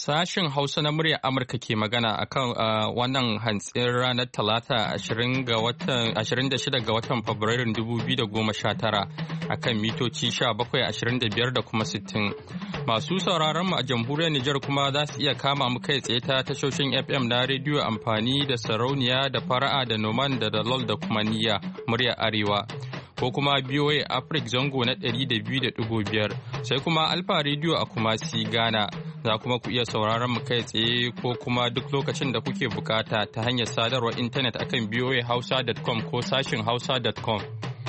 Sashen Hausa na muryar Amurka ke magana akan wannan hantsin ranar Talata 26 ga watan Fabrairun 2019 akan mitoci 1725 da kuma 60. Masu sauraron mu a jamhuriyar Nijar kuma za su iya kama mu kai tsaye ta tashoshin FM na rediyo amfani da sarauniya da fara'a da noman da dalol da kuma niyya muryar Arewa. Ko kuma BOA Africa zango na 200.5 sai kuma Alfa Radio a Kumasi Ghana. Za kuma ku iya sauraron mu kai tsaye ko kuma duk lokacin da kuke bukata ta hanyar sadarwar intanet akan boahausa.com ko sashin hausa.com.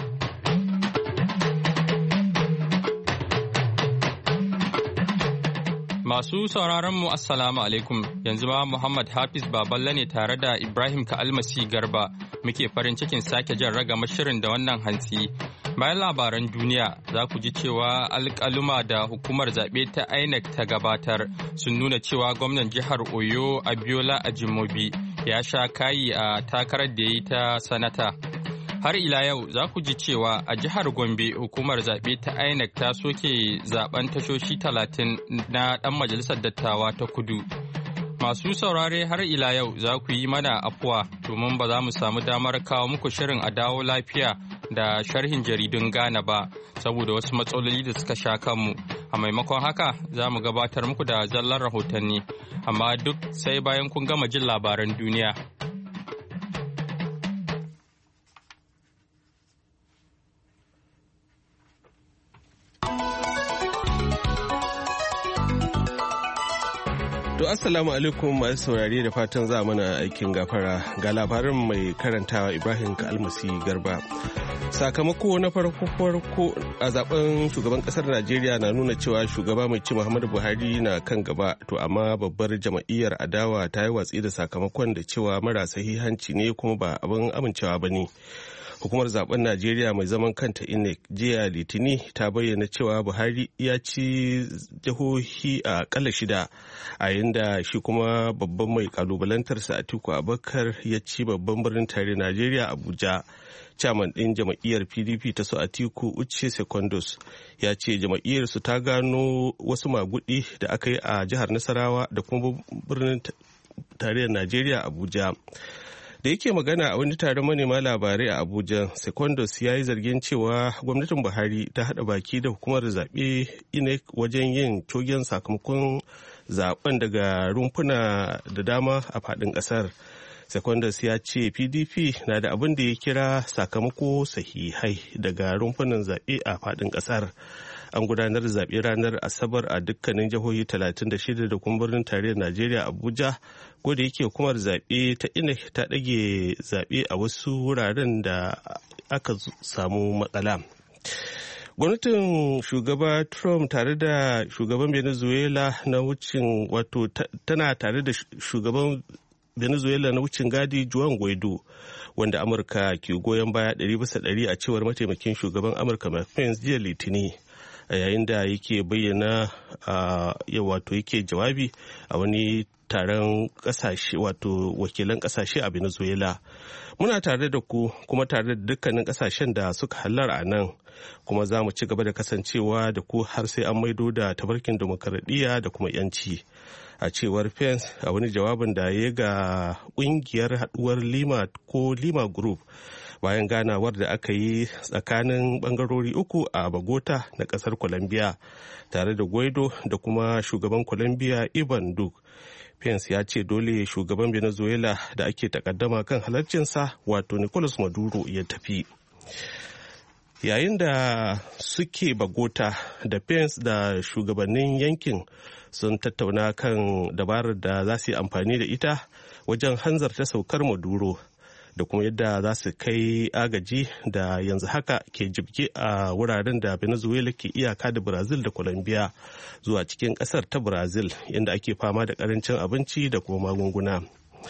Masu sauraron mu Assalamu alaikum, yanzu ma Muhammad Hafiz Baballe ne tare da Ibrahim Ka'almasi Garba muke farin cikin sake jan ragama shirin da wannan hantsi. Bayan labaran duniya za ku ji cewa alƙaluma da hukumar zaɓe ta INEC ta gabatar sun nuna cewa gwamnan jihar Oyo Abiola Ajimobi ya sha kayi a takarar da ya yi ta sanata. Har ila yau za ku ji cewa a jihar Gombe hukumar zaɓe ta INEC ta soke zaben tashoshi 30 na ɗan majalisar dattawa ta kudu. Masu saurare har ila yau za ku yi mana afuwa domin ba za mu samu damar kawo muku shirin a dawo lafiya da sharhin jaridun Ghana ba saboda wasu matsaloli da suka sha kanmu. A maimakon haka za mu gabatar muku da zallar rahotanni, amma duk sai bayan kun gama jin labaran duniya. To assalamu alaikum masu saurari da fatan za mana aikin gafara ga labarin mai karantawa Ibrahim Ka'almasi Garba. Sakamako na farko a zaben shugaban kasar Najeriya na nuna cewa shugaba mai ci Muhammadu Buhari na kan gaba, to amma babbar jama'iyyar adawa ta yi watsi da sakamakon da cewa mara sahihanci ne kuma ba abin amincewa ba ne. Hukumar zaben Najeriya mai zaman kanta INEC jiya Litini ta bayyana cewa Buhari ya ci jihohi a kala 6 a yanda shi kuma babban mai kalubalantarsa Atiku Abubakar ya ci babban birnin tare Najeriya Abuja. Chairman ɗin jam'iyyar PDP ta su Atiku Uche Secondus ya ce jam'iyyar su ta gano wasu magudi da aka yi a jihar Nasarawa da kuma birnin tarayyar Najeriya Abuja. Da yake magana a wani taron manema labarai a Abuja, Secondus ya yi zargin cewa gwamnatin Buhari ta haɗa baki da hukumar zaɓe INEC wajen yin cogen sakamakon zaben daga rumfuna da dama a faɗin ƙasar. Secondus ya ce PDP na da abin da ya kira sakamako sahihai daga rumfunan zaɓe a faɗin ƙasar. An gudanar zaɓe ranar Asabar a dukkanin jihohi 36 da kuma birnin tarayyar Najeriya Abuja, ko da yake hukumar zaɓe ta INEC ta ɗage zaɓe a wasu wuraren da aka samu matsala. Gwamnatin shugaba Trump tare da shugaban Venezuela na wucin tana tare da shugaban Venezuela na wucin gadi Juan Guaido, wanda Amurka ke goyon baya 100% a cewar mataimakin shugaban Amurka Mike Pence jiya Litini. A yayin da yake bayyana yake jawabi a wani taron kasashe wakilan kasashe a Venezuela. Muna tare da ku kuma tare da dukkanin kasashen da suka hallara a nan, kuma za mu ci gaba da kasancewa da ku har sai an maido da tabarkin demokaradiyya da kuma yanci, a cewar Pence a wani jawabin da ya ga kungiyar haduwar Lima Group bayan ganawar da aka yi tsakanin bangarori uku a Bogota na kasar Colombia tare da Guaido da kuma shugaban Colombia Ivan Duque. Pence ya ce dole shugaban Venezuela da ake takaddama kan halarcinsa Nicolas Maduro ya tafi. Yayin da suke Bogota da Pence da shugabannin yankin sun tattauna kan dabarar da za su yi amfani da ita wajen hanzarta saukar Maduro da kuma yadda za su kai agaji da yanzu haka ke jibge a wuraren da Venezuela ke iyaka da Brazil da Colombia zuwa cikin kasar ta Brazil, inda ake fama da karancin abinci da kuma magunguna.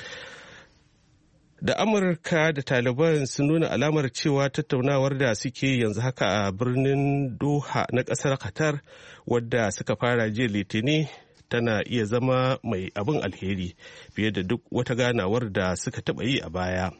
Da Amurka da Taliban sun nuna alamar cewa tattaunawar da suke yanzu haka a birnin Doha na kasar Qatar, wadda suka fara jiya Litini, tana iya zama mai abin alheri fiye da duk wata ganawar da suka taɓa yi a baya.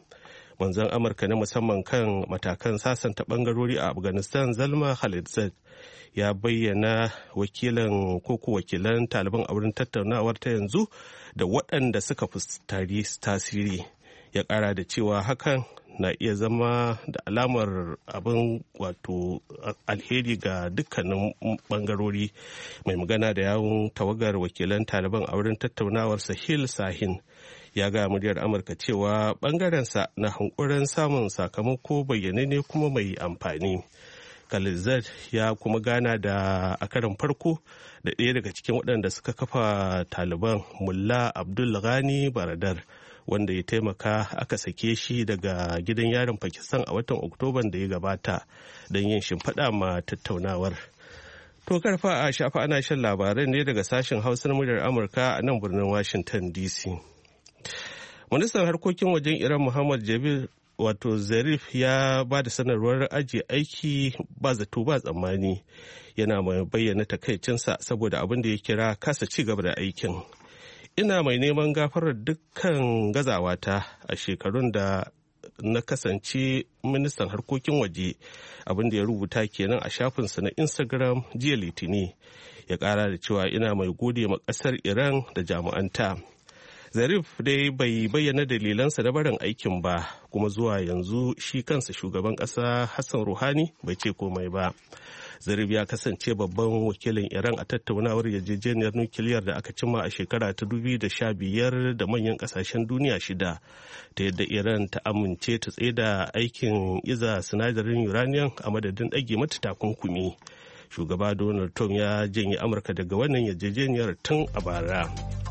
manzon Amurka na musamman kan matakan sasanta bangarori a Afghanistan Zalma Khalilzad ya bayyana wakilan Taliban a wurin tattaunawar ta yanzu da waɗanda suka fuskari tasiri. Ya ƙara da cewa hakan na iya zama da alamar abin wato alheri ga dukkanin bangarori. Mai magana da yawun tawagar wakilan Taliban a wurin tattaunawar Sahil Sahin ya ga muryar Amurka cewa bangarensa na hankurin samun sakamako bayyanane kuma mai amfani. Khalilzad ya kuma gana da a karin farko da ɗaya daga cikin waɗanda suka kafa Taliban, Mullah Abdul Ghani Baradar, wanda ya taimaka aka sake shi daga gidan yarin Pakistan a watan Oktoban da ya gabata don yin shimfiɗa ma tattaunawar. To karfa a shafa ana shan labaran ne daga sashen Hausa na muryar Amurka a nan birnin Washington DC. Ministan harkokin wajen Iran Muhammad Jabir Zarif ya ba da sanarwar ajiye aiki ba zato ba tsammani, yana mai bayyana takaicinsa saboda abin da ya kira kasa ci gaba da aikin. Ina mai neman gafarar dukkan gazawata a shekarun da na kasance ministan harkokin waje, abin da ya rubuta kenan a shafinsa na Instagram jiya Litini. Ya kara da cewa ina mai gode ma kasar Iran da jami'anta. Zarif dai bai bayyana dalilansa na barin aikin ba, kuma zuwa yanzu shi kansa shugaban ƙasa Hassan Rouhani bai ce komai ba. Zarif ya kasance babban wakilin Iran a tattaunawar yarjejeniyar nukiliyar da aka cimma a shekara ta 2015 da manyan ƙasashen duniya 6, ta yadda Iran ta amince ta tsaida aikin iza sinadarin uranium a madadin ɗage mata takunkumi. Shugaba Donald Trump ya janye Amurka daga wannan yarjejeniyar tun a bara.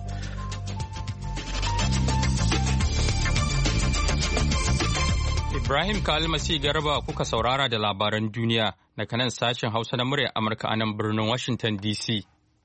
Ibrahim Kalmasi Garba kuka saurara da labaran duniya daga nan sashen Hausa na muryar Amurka a nan birnin Washington DC.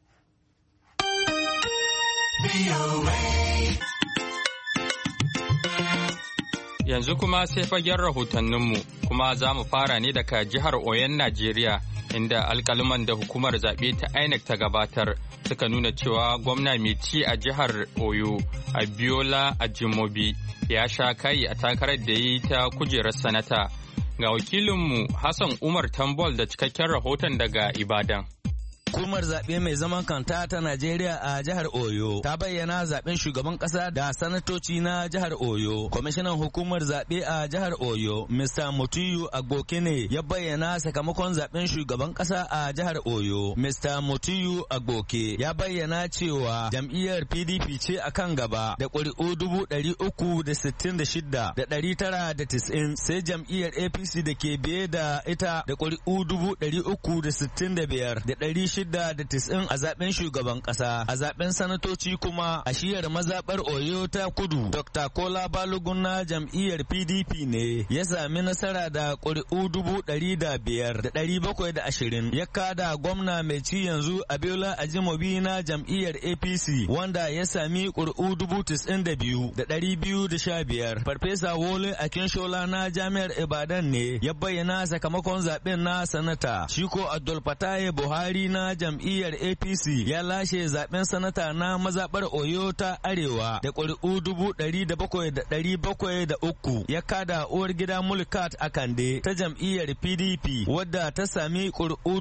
Yanzu kuma sai fagen rahotanninmu, kuma za mu fara ne daga jihar Oyon Najeriya, inda alkaliman da hukumar zaɓe ta INEC ta gabatar suka nuna cewa gwamna mai ci a jihar Oyo, Abiola Ajimobi, ya sha kai a takarar da yi ta kujerar sanata. Ga wakilinmu Hassan Umar Tambol da cikakken rahoton daga Ibadan. Hukumar zaɓe mai zaman kanta ta Najeriya a jihar Oyo ta bayyana zaɓen shugaban ƙasa da sanatoci na jihar Oyo. Kwamishinan hukumar zaɓe a jihar Oyo, Mr. Motiyu Agbokene, ya bayyana sakamakon zaɓen shugaban ƙasa a jihar Oyo. Mr. Motiyu Agboke ya bayyana cewa jam'iyyar PDP ce a kan gaba da ƙuri'u 366,990, sai jam'iyyar APC da ke biye da ita da ƙuri'u 365,690 a zaben shugaban kasa. A zaben sanatoci kuma a shiyar mazabar Oyo ta Kudu, Dr. Kola Balogun na jam'iyyar PDP ne ya sami nasara da ƙuri'u 505,720, ya kada gwamna mai ci yanzu Abiola Ajimobi na jam'iyyar APC wanda ya sami ƙuri'u 92,215. Farfesa Wole Akinshola na jami'ar Ibadan ne ya bayyana sakamakon zaben na sanata. Shiko Abdul Fataye Buhari na jam'iyyar APC ya lashe zaben sanata na mazabar Oyo ta Arewa da ƙuri'u 107,703, ya kada uwar gida Mulkat Akande ta jam'iyyar PDP wadda ta sami ƙuri'u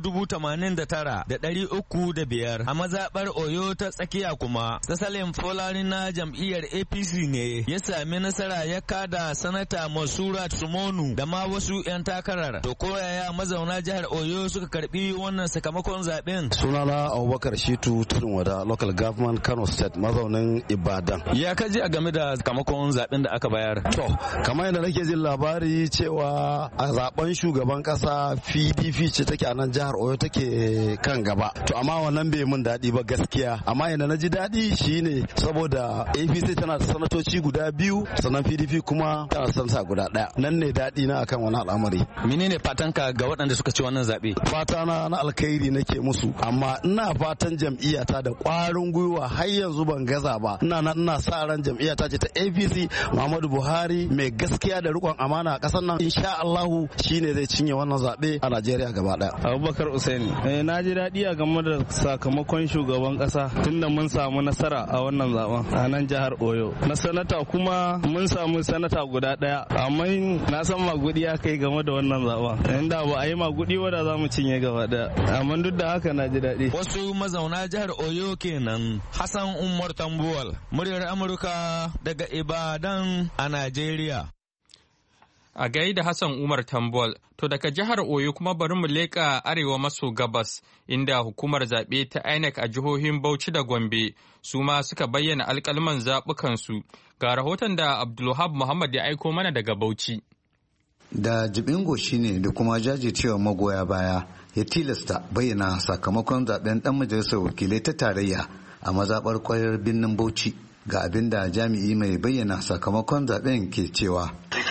89,305. A mazabar Oyo ta tsakiya kuma Salim Folari na jam'iyyar APC ne ya sami nasara, ya kada sanata Masurat Sumonu da ma wasu 'yan takarar. To koyaya mazauna jihar Oyo suka karbi wannan sakamakon zaben? Sunana Abubakar Shitu Tudun Wada, Local Government, Kano State, mazaunin Ibadan. Ya kaji a game da sakamakon zaben da aka bayar? To, kamar yadda nake jin labari cewa a zaben shugaban kasa PDP ce take a nan jihar Oyo take kan gaba. To amma wannan bai mun daɗi ba gaskiya. Amma yadda na ji daɗi shine saboda APC tana da sanatoci guda 2, sannan PDP kuma tana da sanata guda 1. Nan ne daɗi na akan wani al'amari. Menene fatanka ga waɗanda suka ci wannan zaɓe? Fatana na alkhairi nake musu su, amma ina fatan jam'iyyata da ƙwarin gwiwa har yanzu ban gaza ba, ina sa ran jam'iyyata ce ta APC Muhammadu Buhari mai gaskiya da riƙon amana a ƙasar nan, insha Allahu shine zai cinye wannan zaɓe a Najeriya gaba ɗaya. Abubakar Usaini, na ji daɗi a game da sakamakon shugaban ƙasa tunda mun samu nasara a wannan zaben a nan jihar Oyo. Na sanata kuma mun samu sanata guda ɗaya, amma na san magudi ya kai game da wannan zaben. Inda ba a yi magudi ba da za mu cinye gaba ɗaya, amma duk da haka na ji daɗi. Wasu mazauna jihar Oyo kenan. Hassan Umar Tambuwal, muryar Amurka daga Ibadan a Najeriya. A gaida Hassan Umar Tambuwal, to daga jihar Oyo kuma bari mu leƙa arewa maso gabas, inda hukumar zaɓe ta INEC a jihohin Bauchi da Gombe su ma suka bayyana alƙalman zaɓukansu. Ga rahoton da Abdulwahab Muhammad ya aiko mana daga Bauchi. Da jibingo shine da kuma jajircewa magoya baya ya tilasta bayyana sakamakon zaben ɗan majalisar wakilai ta tarayya a mazaɓar kwayar birnin Bauchi, ga abin da jami'i mai bayyana sakamakon zaben ke cewa.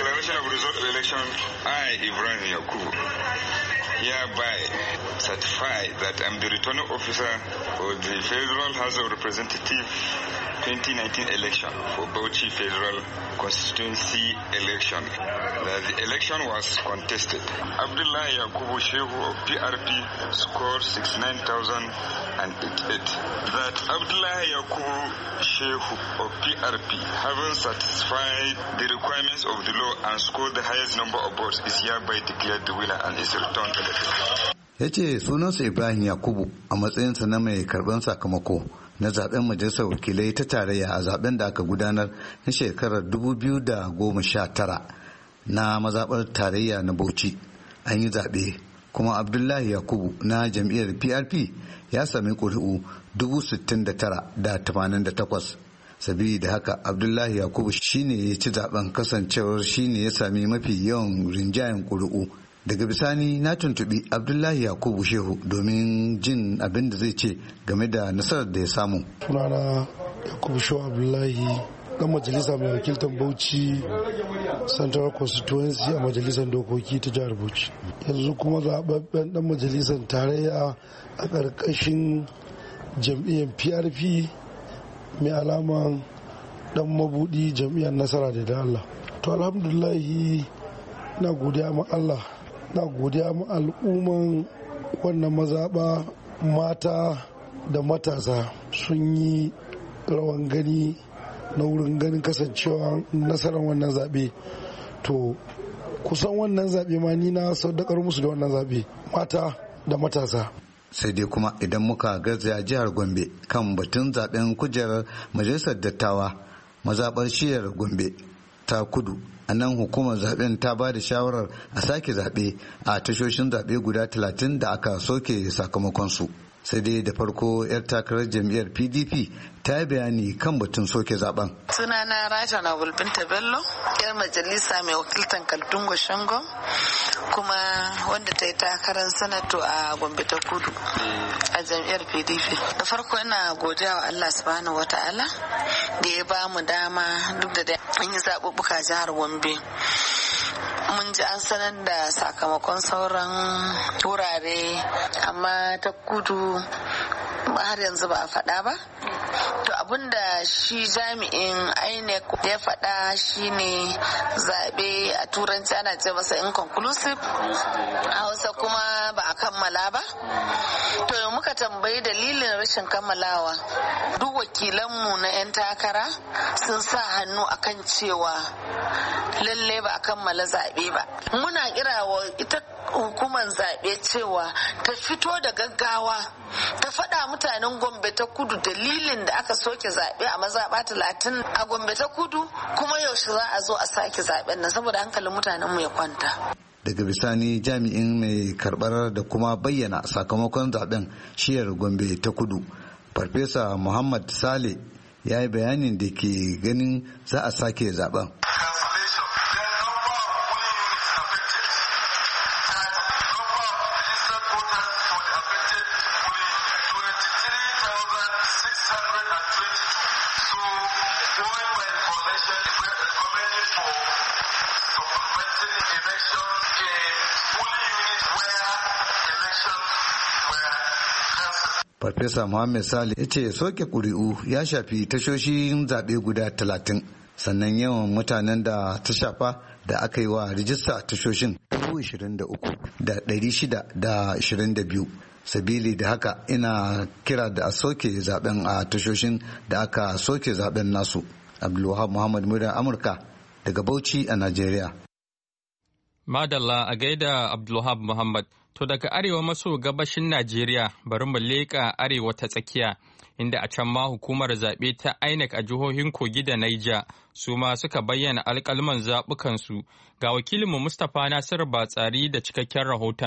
I, Ibrahim Yakubu, hereby certify that I'm the returning officer for the Federal House of Representatives 2019 election for Bauchi Federal Constituency election. That the election was contested. Abdullah Yakubu Shehu of PRP scored 69,088. That Abdullah Yakubu Shehu of PRP, having satisfied the requirements of the law and scored the highest number of votes, is hereby declared the winner and is returned elected. Ya ce sunansa Ibrahim Yakubu a matsayinsa na mai karban sakamako na zaben majalisar wakilai ta tarayya a zaben da aka gudanar na shekarar 2019 na mazaɓar tarayya na Bauchi. An yi zaɓe kuma Abdullahi Yakubu na jam'iyyar PRP ya sami ƙuri'u 69,088. Sabida haka Abdullahi Yakubu shine ya ci zaben, kasancewar shine ya sami mafi yawan rinjayen ƙuri'u. Daga bisani na tuntubi Abdullahi Yakubu Shehu domin jin abin da zai ce game da nasarar da ya samu. Sunana Yakubu Shehu Abdullahi, dan majalisa mai wakiltar Bauchi Central Constituency a majalisar dokoki ta jihar Bauchi. Yanzu kuma zaɓaɓɓen dan majalisar tarayya a ƙarƙashin jam'iyyar PRP mai alaman dan mabudi jam'iyyar nasara da Allah. To alhamdulillahi na godiya ma Allah, na godiya ma al'umman wannan mazaɓa, mata da matasa sun yi rawan gani na wurin ganin kasancewa nasarar wannan zaɓe. To kusan wannan zaɓe ma ni na saudakar musu da wannan zaɓe, mata da matasa. Sai dai kuma idan muka garzaya jihar Gombe kan batun zaben kujerar majalisar dattawa mazaɓar shiyar Gombe ta kudu, a nan hukumar zaben ta ba da shawarar a sake zaɓe a tashoshin zaɓe guda 30 da aka soke sakamakonsu. Sai dai da farko 'yar takarar jam'iyyar PDP ta yi bayani kan batun soke zaben. Sunana Raja na Binta Bello, 'yar majalisa mai wakiltar Kaltungo Shango, kuma wanda ta yi takarar sanato a Gombe ta Kudu a jam'iyyar PDP. Da farko ina godiya wa Allah subhanahu wata'ala da ya ba mu dama, duk da an yi zaɓuɓɓuka jihar Gombe. Mun ji an sanar da sakamakon sauran wurare, amma ta kudu har yanzu ba a faɗa ba. To abinda shi jami'in INEC ya faɗa shine zaɓe a turanci ana ce masa inconclusive, a Hausa kuma ba a kammala ba. To muka tambayi dalilin rashin kammalawa, duk wakilanmu na 'yan takara sun sa hannu akan cewa lalle ba a kammala zaɓe ba. Muna kira wa ita hukumar zaɓe cewa ta fito da gaggawa ta faɗa mutanen Gombe ta Kudu dalilin da aka soke zaɓe a mazaɓa 30 a Gombe ta Kudu, kuma yaushe za a zo a sake zaɓen nan, saboda hankalin mutanen mu ya kwanta. Daga bisani jami'in mai karɓar da kuma bayyana sakamakon zaɓen shiyar Gombe ta Kudu, Farfesa Muhammad Sale, ya yi bayanin da ke ganin za a sake zaɓen. Farfesa Muhammad Salih ya ce soke ƙuri'u ya shafi tashoshin zaɓe guda 30, sannan yawan mutanen da ta shafa da aka yi wa rijista tashoshin 23,622. Sabili da haka ina kira da a soke zaben a tashoshin da aka soke zaben nasu. Abdulwahab Muhammad Muda, Amurka daga Bauchi a Najeriya. Madalla a gaida Abdulwahab Muhammad. To daga arewa maso gabashin Najeriya bari mu leƙa arewa ta tsakiya, inda a can ma hukumar zaɓe ta INEC a jihohin Kogi da Niger su ma suka bayyana alƙalman zaɓukansu. Ga wakilinmu Mustapha Nasiru Batsari da cikakken rahoton.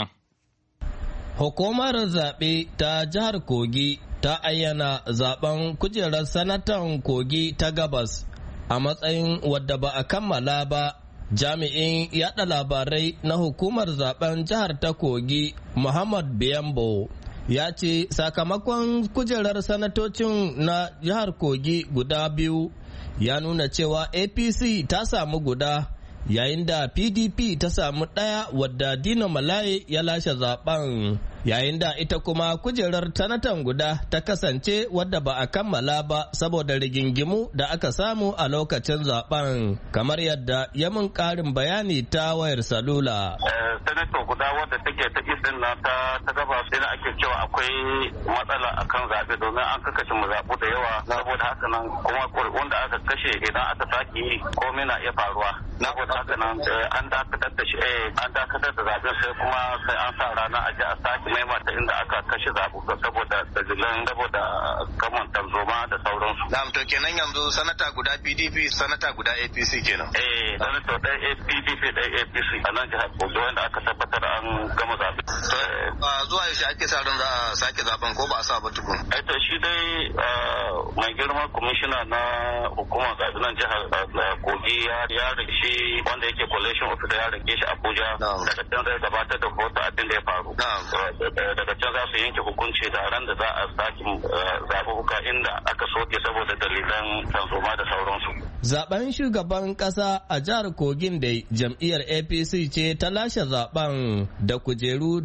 Hukumar zaɓe ta jihar Kogi ta ayyana zaben kujerar sanatan Kogi ta gabas a matsayin wadda ba a kammala ba. Jami'in yada labarai na hukumar zaben jihar ta Kogi, Muhammad Biyambo, ya ce sakamakon kujerar sanatocin na jihar Kogi guda biyu ya nuna cewa APC ta samu guda, yayin da PDP ta samu ɗaya wadda Dino Malaye ya lashe zaben. Yayin da ita kuma kujerar sanatan guda ta kasance wadda ba a kammala ba saboda rigingimu da aka samu a lokacin zaben, kamar yadda ya mun karin bayani ta wayar salula. Sanato guda wadda take ta isin na ta gaba sai da ake cewa akwai matsala akan zaɓe domin an kakashe mazaɓu da yawa, saboda haka nan kuma ƙuri'un da aka kashe idan aka sake yi komai na iya faruwa. Saboda haka nan an dakatar da shi an dakatar da zaɓen sai kuma sai an sa rana a ji a sake maimata inda aka kashe zaɓuɓɓu saboda dalilan saboda kaman tarzoma da sauransu. Na'am, to kenan yanzu sanata guda PDP sanata guda APC kenan. Sanata ɗaya PDP ɗaya APC a nan jihar Kogi wanda aka tabbatar an gama zaɓe. Zuwa yaushe ake sa ran za a sake zaben ko ba a sa ba tukun? To shi dai mai girma kwamishina na hukumar zaɓe nan jihar Kogi ya rike wanda yake collation officer ya rike shi Abuja, daga can zai gabatar da hoto abin da ya faru. Daga can za su yanke hukunci da ran da za a sake zaɓuɓɓuka inda aka soke saboda dalilan tarzoma da sauransu. Zaben shugaban ƙasa a jihar Kogin da jam'iyyar APC ce ta lashe zaben da kujeru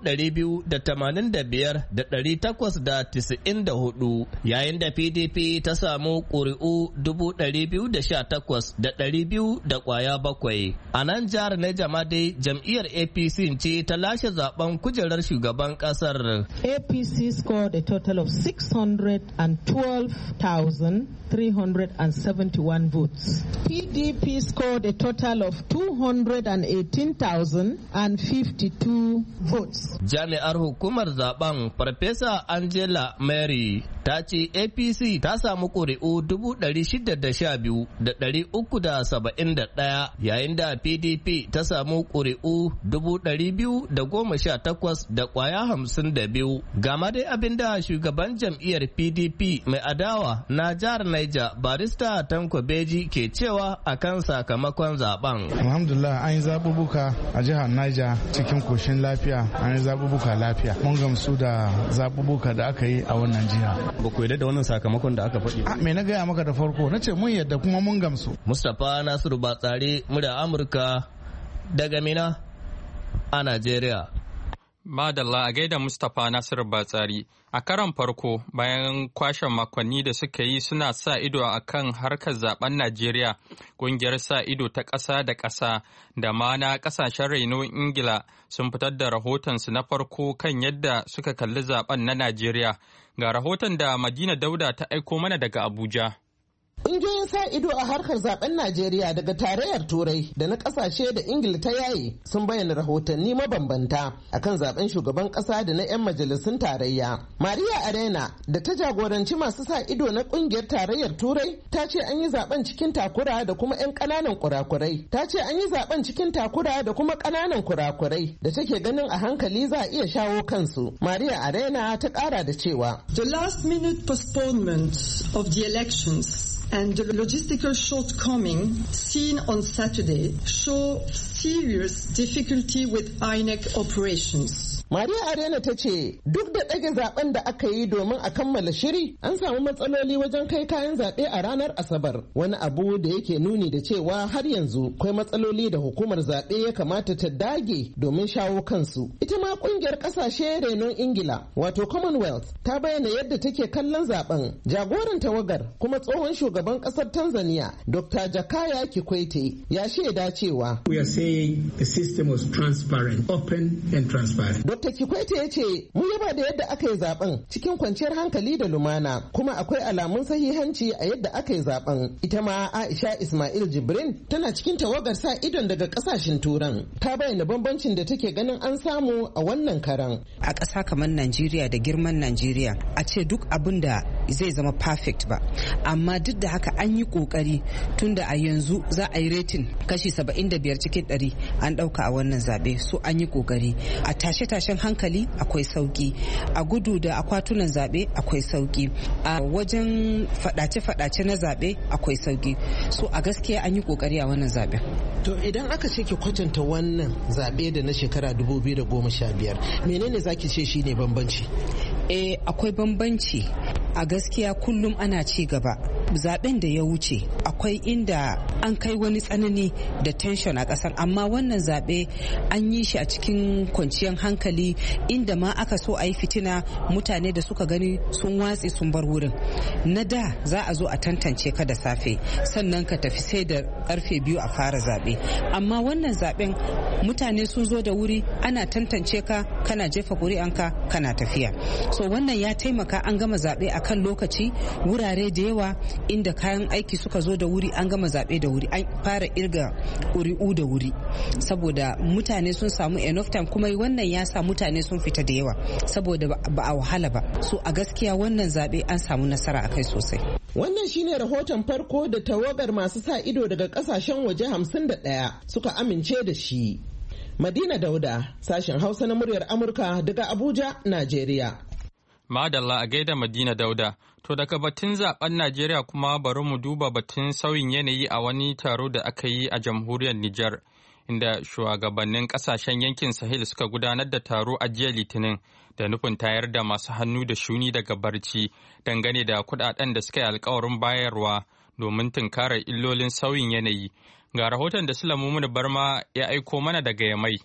285,894, yayin da PDP ta samu ƙuri'u 218,200 da ƙwaya 7. A nan jihar Niger ma dai jam'iyyar APC ce ta lashe zaben kujerar shugaban ƙasar. APC scored a total of 612,371 votes. PDP scored a total of 218,052 votes. Jami'ar hukumar zaben Farfesa Angela Mary ta ce APC ta samu ƙuri'u 612,371, yayin da PDP ta samu ƙuri'u 218,000 da ƙwaya 52. Gama dai abin da shugaban jam'iyyar PDP mai adawa na jihar Niger Barista Tanko Beji ke cewa akan sakamakon zaben. Alhamdulillah, an yi zaɓuɓɓuka a jihar Niger cikin koshin lafiya, an yi zaɓuɓɓuka lafiya. Mun gamsu da zaɓuɓɓuka da aka yi a wannan jiha. Ba ku yarda da wannan sakamakon da aka faɗi? Me na gaya maka da farko, na ce mun yarda kuma mun gamsu. Mustapha Nasiru Batsari, murya Amurka daga Mina a Najeriya. Madalla a gaida Mustapha Nasiru Batsari. A karon farko bayan kwashe makonni da suka yi suna sa ido a kan harkar zaben Najeriya, ƙungiyar sa ido ta ƙasa da ƙasa da ma na ƙasashen rainon Ingila sun fitar da rahotonsu na farko kan yadda suka kalli zaben na Najeriya. Ga rahoton da Madina Dauda ta aiko mana daga Abuja. Ƙungiyoyin sa ido a harkar zaben Najeriya daga tarayyar Turai da na ƙasashe da Ingila ta yaye sun bayyana rahotanni mabambanta akan zaben shugaban ƙasa da na 'yan majalisun tarayya. Maria Arena da ta jagoranci masu sa ido na ƙungiyar tarayyar Turai ta ce an yi zaben cikin takura da kuma 'yan ƙananan kurakurai. Ta ce an yi zaben cikin takura da kuma ƙananan kurakurai da take ganin a hankali za a iya shawo kansu. Maria Arena ta ƙara da cewa. The last minute postponement of the elections and the logistical shortcoming seen on Saturday show serious difficulty with INEC operations. Maria Arena ta ce duk da ɗage zaben da aka yi domin a kammala shiri an samu matsaloli wajen kai kayan zaɓe a ranar Asabar. Wani abu da yake nuni da cewa har yanzu akwai matsaloli da hukumar zaɓe ya kamata ta dage domin shawo kansu. Ita ma ƙungiyar ƙasashe renon Ingila wato Commonwealth ta bayyana yadda take kallon zaben. Jagoran tawagar kuma tsohon shugaban ƙasar Tanzania Dr. Jakaya Kikwete ya shaida cewa we are saying the system was transparent, open and transparent. Dr. Kikwete ya ce mun yaba da yadda aka yi zaben cikin kwanciyar hankali da lumana kuma akwai alamun sahihanci a yadda aka yi zaben. Ita ma Aisha Ismail Jibrin tana cikin tawagar sa idon daga kasashen turan. Ta bayyana bambancin da take ganin an samu a wannan karan. A ƙasa kamar Najeriya da girman Najeriya a ce duk abin da zai zama perfect ba. Amma duk da haka an yi ƙoƙari tunda a yanzu za a yi rating kashi 75 cikin 100 an ɗauka a wannan zaɓe. So an yi ƙoƙari. A tashe-tashen hankali akwai sauƙi. A gudu da akwatunan zaɓe akwai sauƙi. A wajen faɗace-faɗace na zaɓe akwai sauƙi. So a gaskiya an yi ƙoƙari a wannan zaɓen. To idan aka ce ki kwatanta wannan zaɓe da na shekara 2015 menene zaki ce shine bambanci? Akwai bambanci. A gaskiya kullum ana ci gaba. Zaben da ya wuce akwai inda an kai wani tsanani da tension a ƙasar, amma wannan zaɓe an yi shi a cikin kwanciyar hankali inda ma aka so a yi fitina mutane da suka gani sun watse sun bar wurin. Na da za a zo a tantance ka da safe sannan ka tafi sai da karfe 2 a fara zaɓe, amma wannan zaɓen mutane sun zo da wuri ana tantance ka kana jefa ƙuri'anka kana tafiya. So wannan ya taimaka an gama zaɓe a kan lokaci wurare da yawa inda kayan aiki suka zo da wuri an gama zaɓe da wuri an fara irga ƙuri'u da wuri saboda mutane sun samu enough time kuma wannan ya sa mutane sun fita da yawa saboda ba a wahala ba. So a gaskiya wannan zaɓe an samu nasara a kai sosai. Wannan shine rahoton farko da tawagar masu sa ido daga kasashen waje 51 suka amince da shi. Madina Dauda, sashen Hausa na muryar Amurka daga Abuja, Najeriya. Madalla a gaida Madina Dauda. To daga batun zaben Najeriya kuma bari mu duba batun sauyin yanayi a wani taro da aka yi a jamhuriyar Nijar, inda shugabannin kasashen yankin Sahel suka gudanar da taro a jiya Litinin da nufin tayar da masu hannu da shuni daga barci dangane da kudaden da suka yi alkawarin bayarwa domin tunkarar illolin sauyin yanayi. Ga rahoton da Sulamu Barma ya aiko mana daga Yamai.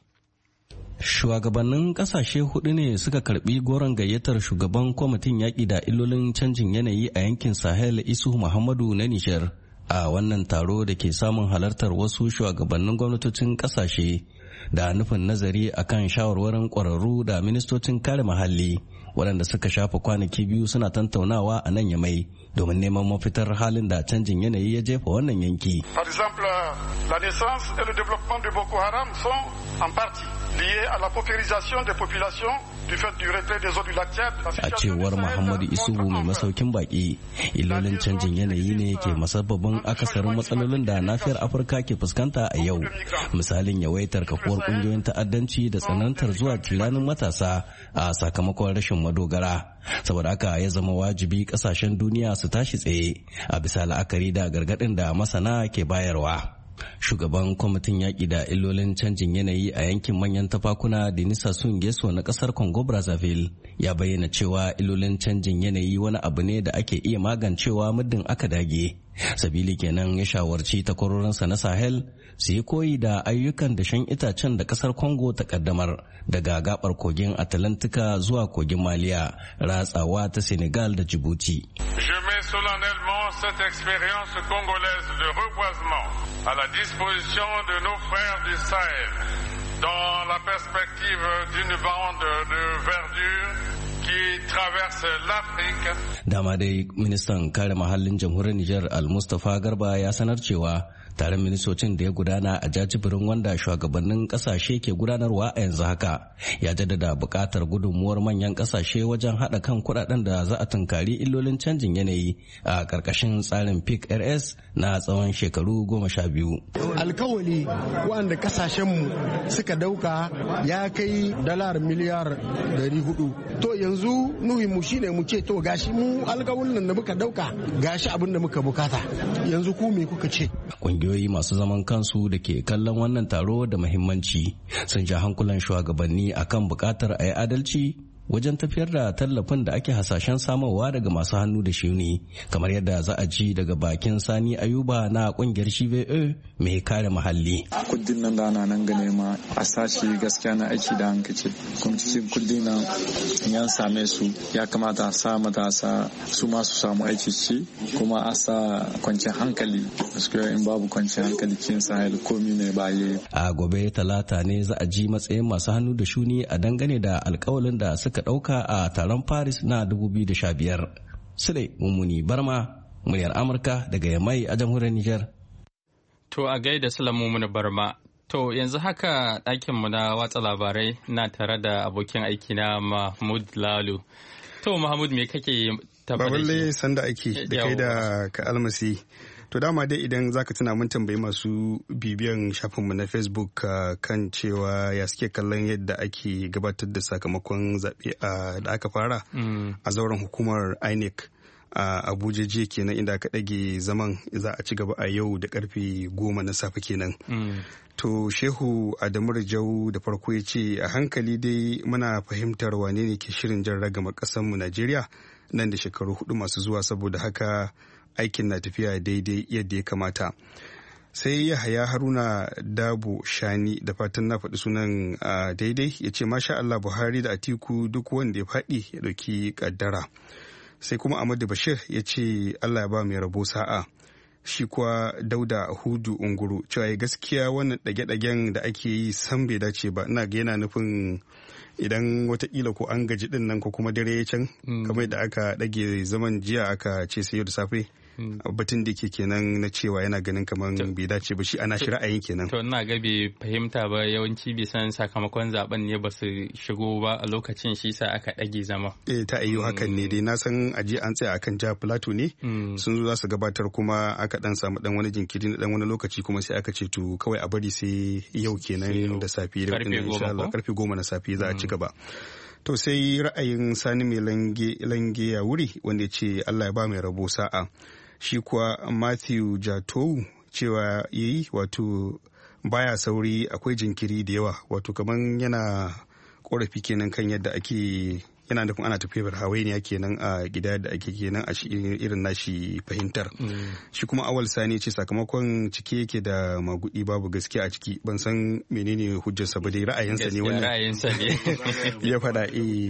Shugabannin kasashe hudu ne suka karbi goron gayyatar shugaban kwamitin yaƙi da illolin canjin yanayi a yankin Sahel Isu Muhammadu na Nijar a wannan taro da ke samun halartar wasu shugabannin gwamnatocin kasashe da nufin nazari akan shawarwarin ƙwararru da ministocin kare muhalli waɗanda suka shafa kwanaki biyu suna tantaunawa a nan Yamai domin neman mafitar halin da canjin yanayi ya jefa wannan yanki. Par exemple, la naissance et le développement de Boko Haram sont en partie liés à la paupérisation des populations du fait du retrait des eaux du lac Tchad. A cewar Muhammadu Isubu mai masaukin baki, illolin canjin yanayi ne ke musabbabin akasarin matsalolin da nafiyar Afirka ke fuskanta a yau. Misalin yawaitar kafuwar kungiyoyin ta'addanci da tsanantar zuwa tilanin matasa a sakamakon rashin madogara. Saboda haka ya zama wajibi kasashen duniya su tashi tsaye a bisa la'akari da gargaɗin da masana ke bayarwa. Shugaban kwamitin yaƙi da illolin canjin yanayi a yankin manyan tafakuna Denis Sassou Nguesso na ƙasar Congo Brazzaville ya bayyana cewa illolin canjin yanayi wani abu ne da ake iya magancewa muddin aka dage. Sabili kenan ya shawarci takwarorinsa na Sahel su yi koyi da ayyukan dashen itacen da ƙasar Congo ta ƙaddamar daga gabar kogin Atlantika zuwa kogin Maliya, ratsawa ta Senegal da Djibouti. Je mets solennellement cette expérience congolaise de reboisement à la disposition de nos frères du Sahel dans la perspective d'une bande de verdure qui traverse l'Afrique. Dama dai ministan kare muhallin jamhuriyar Nijar Al-Mustapha Garba ya sanar cewa taron ministocin da ya gudana a jajibirin wanda shugabannin kasashe ke gudanarwa a yanzu haka ya jaddada buƙatar gudunmuwar manyan kasashe wajen haɗa kan kuɗaɗen da za a tunkari illolin canjin yanayi a ƙarƙashin tsarin PIC-RS na tsawon shekaru 12. Alkawali waɗanda kasashenmu suka dauka ya kai dalar miliyar 400. To yanzu nuhinmu shine mu ce to gashi mu alkawalin da muka dauka gashi abin da muka bukata yanzu ku me kuka ce? Ƙungiyoyi masu zaman kansu da ke kallon wannan taro da muhimmanci sun ja hankulan shugabanni akan buƙatar a yi adalci wajen tafiyar da tallafin da ake hasashen samarwa daga masu hannu da shuni, kamar yadda za a ji daga bakin Sani Ayuba na kungiyar CVE mai kare muhalli. Kudin nan da ana nan gane ma a sashi gaskiya na aiki da hankaci, kuma cikin kudin nan yan same su ya kamata a sa matasa su masu samu aiki ci, kuma a sa kwanciyar hankali, gaskiya in babu kwanciyar hankali kin sahel komi mai baye. A gobe Talata ne za a ji matsayin masu hannu da shuni a dangane da alkawalin da suka ɗauka a taron Paris na 2015. Sule Mummuni Barma, muryar Amurka daga Yamai a jamhuriyar Nijar. To a gaida Sule Mummuni Barma. To yanzu haka ɗakinmu na watsa labarai na tare da abokin aiki na Mahmud Lalu. To Mahmud me kake tabbata? Baballe sanda aiki da kai da ka almasi. To dama dai idan zaka tuna mun tambayi masu bibiyan shafinmu na Facebook kan cewa ya suke kallon yadda ake gabatar da sakamakon zaɓe da aka fara a zauren hukumar INEC a Abuja jiya kenan, inda aka ɗage zaman za a ci gaba a yau da karfe 10 na safe kenan. To Shehu Adamu Rajau da farko ya ce a hankali dai muna fahimtar wane ne ke shirin jan ragama ƙasarmu Najeriya nan da shekaru 4 masu zuwa, saboda haka aikin na tafiya daidai yadda ya kamata. Sai Yahaya Haruna Dabo Shani, da fatan na faɗi sunan daidai, ya ce masha Allah Buhari da Atiku duk wanda ya faɗi ya ɗauki ƙaddara. Sai kuma Ahmadu Bashir ya ce Allah ya ba mai rabo sa'a. Shi kuwa Dauda Hudu Unguru cewa gaskiya wannan ɗage-ɗagen da ake yi san bai dace ba, ina ga yana nufin idan watakila ko an gaji din nan ko kuma dare ya can kamar da aka ɗage zaman jiya aka ce sai yau da safe. Batun da ke kenan na cewa yana ganin kamar bai dace ba, shi ana shi ra'ayin kenan. To ina ga bai fahimta ba, yawanci bai san sakamakon zaben ne ba su shigo ba a lokacin, shi sa aka ɗage zama. Ta ayyu hakan ne dai, na san aje an tsaya akan jihar Plateau ne sun zo za su gabatar, kuma aka dan samu dan wani jinkiri na dan wani lokaci, kuma sai aka ce to kawai a bari sai yau kenan da safe da insha Allah karfe 10 na safe za a ci gaba. To sai ra'ayin Sani mai lange ya wuri wanda ya ce Allah ya ba mai rabo sa'a. Shi kuwa Matthew Jatou cewa yayi wato baya sauri, akwai jinkiri da yawa, wato kaman yana korafi kenan kan yadda ake, yana nufin ana tafiyar hawainiya kenan a gida da ake kenan a irin nashi fahimtar. Shi kuma Awal Sani ce sakamakon cike yake da magudi, babu gaskiya a ciki, ban san menene hujjarsa ba dai, ra'ayinsa ne wannan. Ra'ayinsa ne ya faɗa.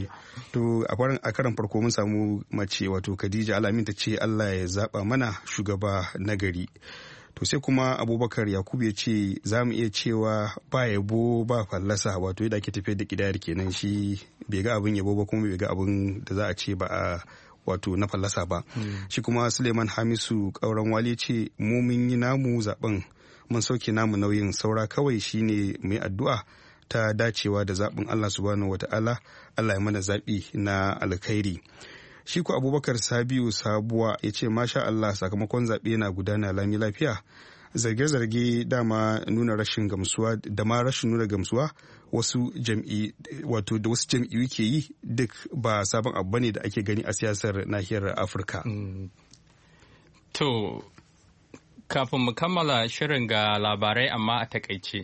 To a karan farko mun samu mace wato Khadija Alamin ta ce Allah ya zaba mana shugaba nagari. To sai kuma Abubakar Yakubu ya ce za mu iya cewa ba yabo ba fallasa, wato yadda ake tafiyar da kidayar kenan, shi bai ga abin yabo ba kuma bai ga abin da za a ce ba a wato na fallasa ba. Shi kuma Suleiman Hamisu Kauran Wali ce mu mun yi namu zaben, mun sauke namu nauyin, saura kawai shine mai addu'a ta dacewa da zaɓin Allah subhanahu wata'ala, Allah ya mana zaɓi na alkhairi. Shi ku Abubakar Sabiu Sabuwa ya ce masha Allah sakamakon zaɓe na gudana lami lafiya. Zarge-zarge dama nuna rashin gamsuwa da ma rashin nuna gamsuwa wasu jam'iyyu ke yi, duk ba sabon abu ne da ake gani a siyasar nahiyar Afirka. To kafin mu kammala shirin ga labarai amma a takaice.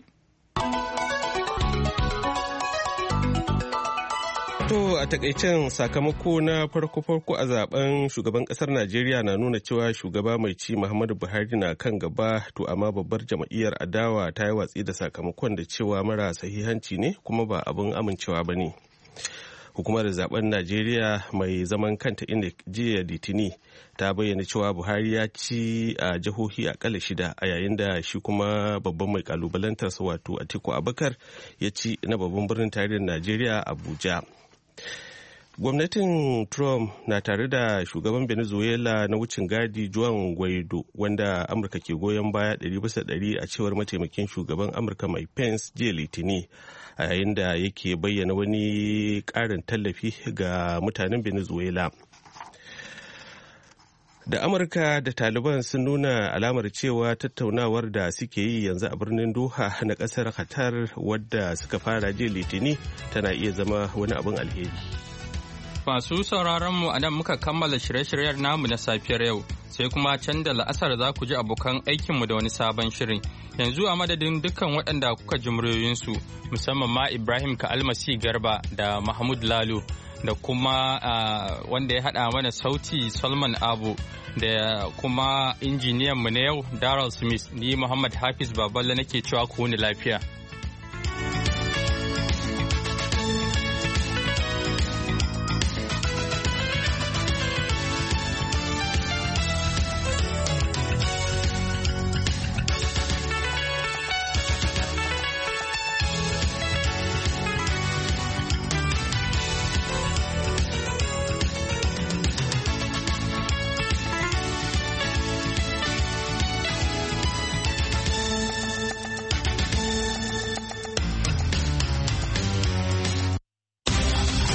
To a takaicen sakamako na farko-farko a zaben shugaban kasar Najeriya na nuna cewa shugaba mai ci Muhammadu Buhari na kan gaba, to amma babbar jam'iyyar adawa ta yi watsi da sakamakon da cewa mara sahihanci ne kuma ba abin amincewa ba ne. Hukumar zaben Najeriya mai zaman kanta inda jiya Litini ta bayyana cewa Buhari ya ci a jihohi akalla 6, a yayin da shi kuma babban mai kalubalantarsa wato Atiku Abubakar ya ci na babban birnin tarihin Najeriya Abuja. Gwamnatin Trump na tare da shugaban Venezuela na wucin gadi Juan Guaido, wanda Amurka ke goyon baya 100% a cewar mataimakin shugaban Amurka Mike Pence jiya Litini, a yayin da yake bayyana wani ƙarin tallafi ga mutanen Venezuela. Da Amurka da Taliban sun nuna alamar cewa tattaunawar da suke yi yanzu a birnin Doha na ƙasar Qatar, wadda suka fara jiya Litini, tana iya zama wani abin alheri. Masu sauraron mu a nan muka kammala shirye-shiryen namu na safiyar yau, sai kuma can da la'asar za ku ji abokan aikinmu da wani sabon shirin. Yanzu a madadin dukkan waɗanda kuka ji muryoyinsu musamman ma Ibrahim Ka'almasi Garba da Mahmud Lalo da kuma wanda ya haɗa mana sauti Salman Abu da kuma injiniyanmu na yau Daryl Smith, ni Muhammad Hafiz Baballe nake cewa ku wuni lafiya.